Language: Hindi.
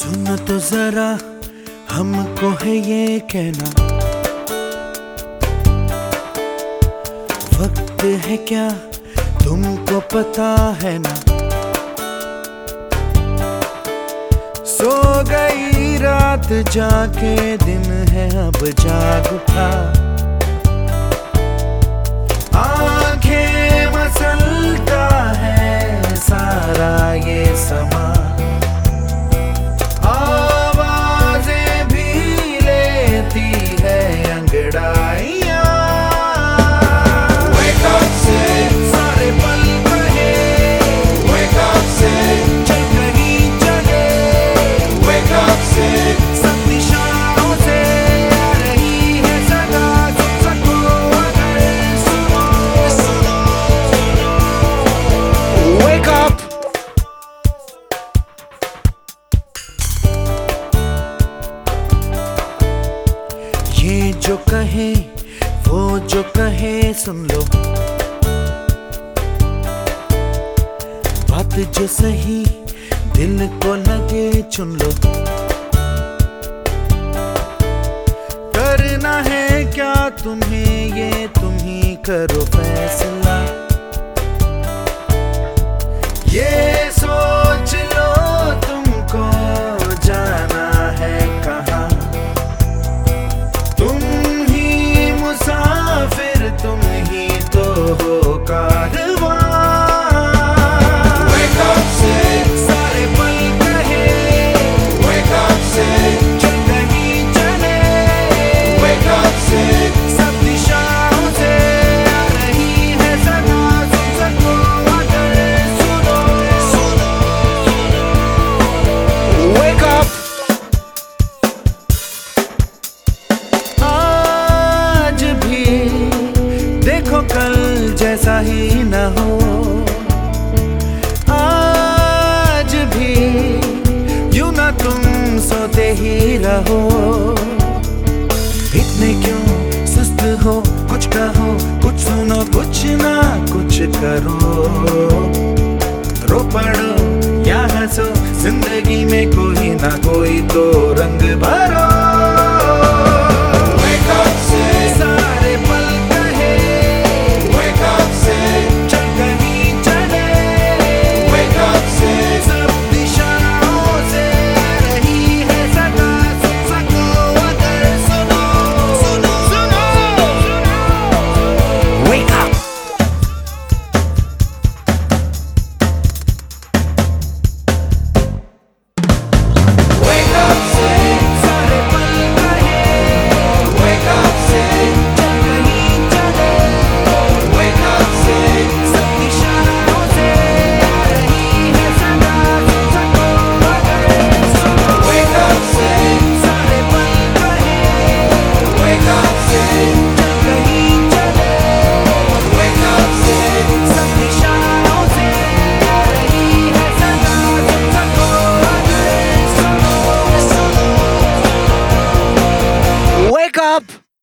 सुन तो जरा हमको है ये कहना, वक्त है क्या तुमको पता है ना। सो गई रात जाके दिन है अब जाग उठा, आंखें मसलता है सारा ये समा, आवाजें भी लेती है अंगड़ाइयां। Wake up से सारे पल बहे, Wake up से चल कहीं चले, Wake up से सब दिशाओं से आ रही है सदा, सुन सको अगर सुनो। Wake up। ये जो कहे वो जो कहे सुन लो, बात जो सही दिल को लगे चुन लो। करना है क्या तुम्हें ये तुम ही करो फैसला, ये सोच लो तुमको जाना है कहाँ। तुम ही मुसाफिर तुम ही तो हो कारवां। Wake up से सारे पल कहे, Wake up से चल कहीं चले, Wake up से सब दिशाओं से आ रही है सदा, सुन सको अगर सुनो। Wake up। आज भी देखो कल जैसा ही न हो, आज भी यूं ना तुम सोते ही रहो। इतने क्यों सुस्त हो, कुछ कहो कुछ सुनो, कुछ ना कुछ करो। रो पड़ो या हंसो, जिंदगी में कोई ना कोई तो रंग भरो।